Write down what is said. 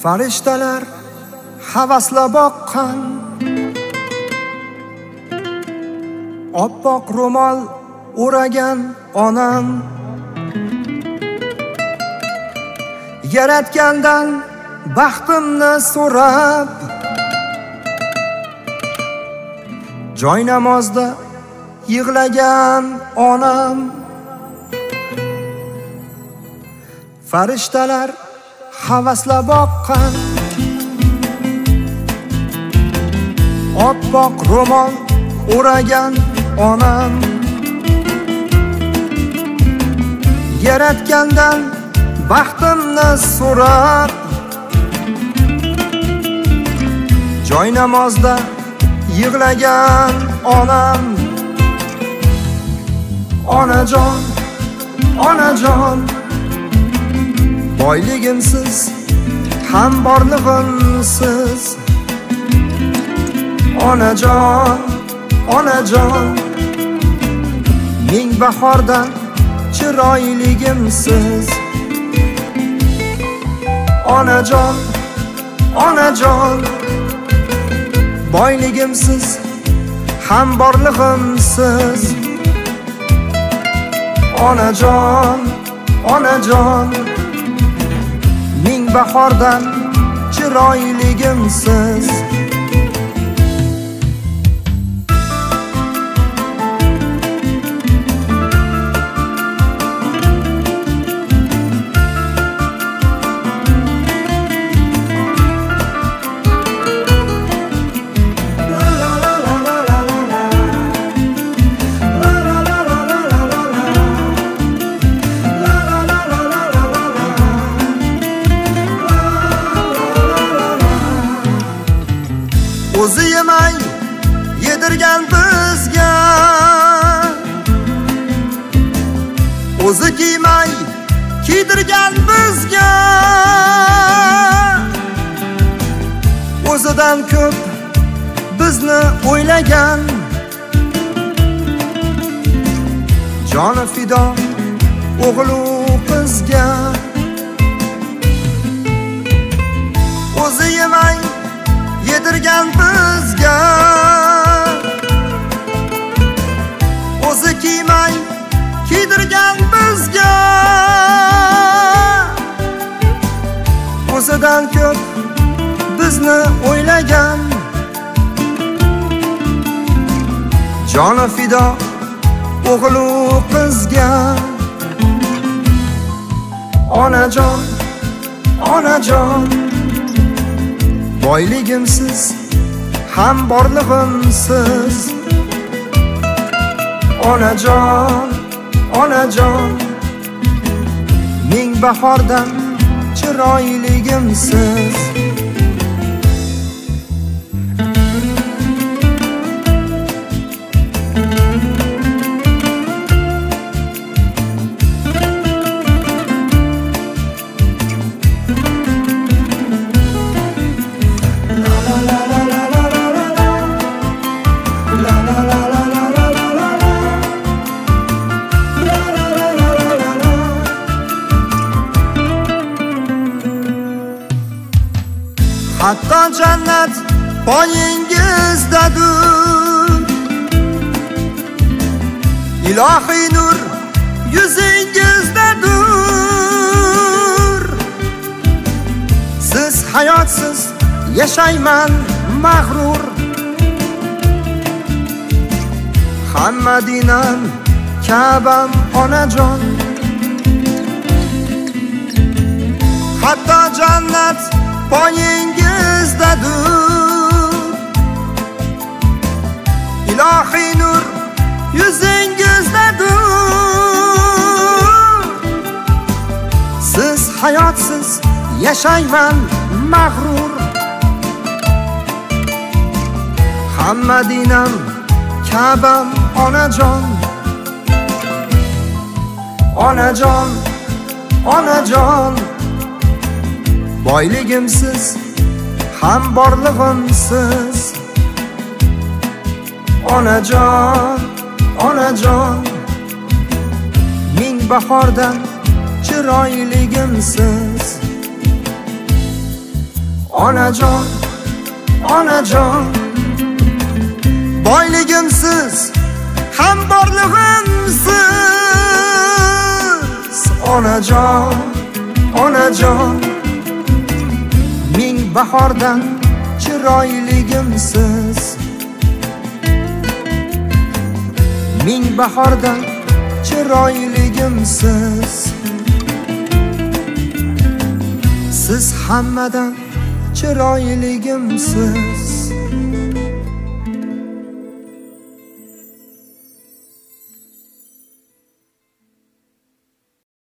Farishtalar havasla boqqan oppoq ro'mol o'ragan onam, yaratgandan baxtimni so'rab joy namozda yig'lagan onam. Farishtalar havasla boqqan oppoq ro'mol o'ragan onam, yaratgandan baxtimni so'rab joy namozda yig'lagan onam. Onajon, onajon, boyligimsiz ham borlig'imsiz. Onajon, onajon, ming bahordan chiroyligimsiz. Onajon, onajon, boyligimsiz ham borlig'imsiz. Onajon, onajon, ming bahordan chiroyligimsiz. O'zi yemay yedirgan bizga, o'zi kiymay kiydirgan bizga, o'zidan ko'p bizni o'ylagan, joni fido o'g'lu qizga. O'zi yemay yedirgan bizga, o'zi kiymay kiydirgan bizga, o'zidan ko'p bizni o'ylagan, joni fido o'g'lu qizga. Onajon, onajon, boyligimsiz ham borlig'imsiz. Onajon, onajon, ming bahordan chiroyligimsiz. Hatto jannat poyingizdadir, ilohiy nur yuzingizdadir. Siz hayotsiz yashayman mag'rur, hamma dinam Ka'bam onajon. Hatto jannat poyingizdadir, ilohiy nur yuzingizdadir. Siz hayotsiz yashayman mag'rur, hamma dinam Ka'bam onajon. Onajon, onajon, boyligimsiz ham borlig'imsiz. Onajon, onajon, ming bahordan chiroyligimsiz. onajon, onajon. Boyligimsiz ham borlig'imsiz, onajon, onajon. Ming bahordan chiroyligimsiz, ming bahordan chiroyligimsiz. Siz hammadan chiroyligimsiz.